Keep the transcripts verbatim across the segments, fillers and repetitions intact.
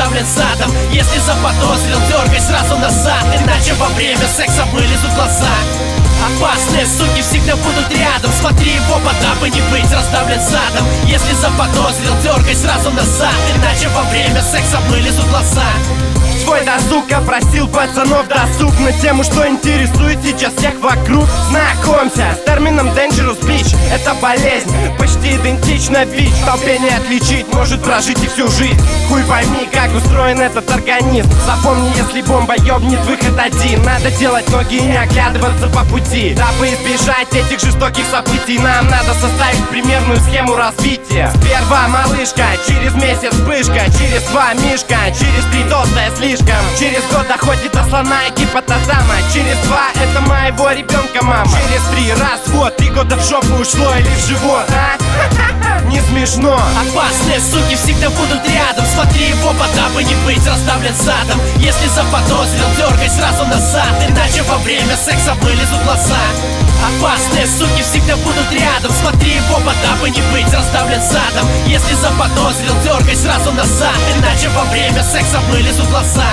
раздавлен задом. Если заподозрил, дергай сразу назад, иначе во время секса вылезут глаза. Опасные суки всегда будут рядом, смотри в оба, дабы не быть раздавлен задом. Если заподозрил, дергай сразу назад, иначе во время секса вылезут глаза. Твой досуг опросил пацанов досуг на тему, что интересует сейчас всех вокруг. Знакомься с термином Dangerous Bitch. Это болезнь, почти идентична ВИЧ. В толпе не отличить, может прожить и всю жизнь. Хуй пойми, как устроен этот организм. Запомни, если бомба ёбнет, выход один. Надо делать ноги и не оглядываться по пути. Дабы избежать этих жестоких событий, нам надо составить примерную схему развития. Сперва малышка, через месяц вспышка, через два мишка, через три толстая слишком. Через год доходит до слона и гипототама. Через два это моего ребенка мама. Через три развод, три года в жопу ушло или в живот, а? Не смешно. Опасные суки всегда будут рядом, смотри в оба, дабы не быть раздавлен задом. Если заподозрил, дергай сразу назад, иначе во время секса вылезут глаза. Опасные суки всегда будут рядом, смотри в оба, дабы не быть раздавлен задом. Если заподозрил, дергай сразу назад, иначе во время секса вылезут глаза.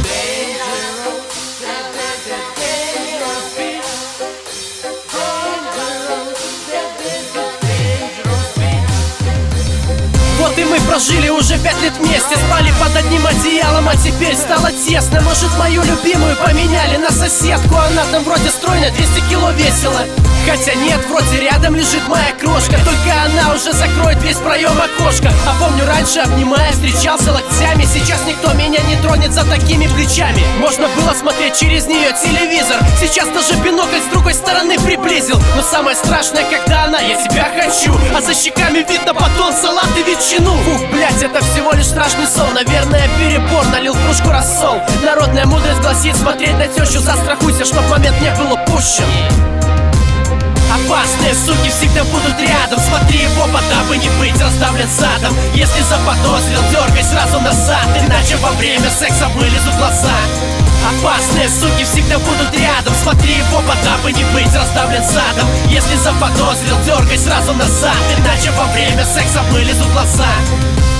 Вот и мы прожили уже пять лет вместе, спали под одним одеялом, а теперь стало тесно. Может, мою любимую поменяли на соседку, она там вроде стройная, двести кило весила. Хотя нет, вроде рядом лежит моя крошка, только она уже закроет весь проем окошка. А помню, раньше, обнимая, встречался локтями, сейчас никто меня не тронет за такими плечами. Можно было смотреть через нее телевизор, сейчас даже бинокль с другой стороны приблизил. Но самое страшное, когда она: я тебя хочу, а за щеками видно батон, салат и ветчину. Фух, блять, это всего лишь страшный сон, наверное, перебор, налил в кружку рассол. Народная мудрость гласит: смотреть на тещу, застрахуйся, чтоб момент не был упущен. Опасные суки всегда будут рядом, смотри в оба, дабы не быть раздавлен задом. Если заподозрил, дергай сразу назад, иначе во время секса вылезут глаза. Опасные суки всегда будут рядом, смотри в оба, дабы не быть раздавлен задом. Если заподозрил, дергай сразу назад, иначе во время секса вылезут глаза.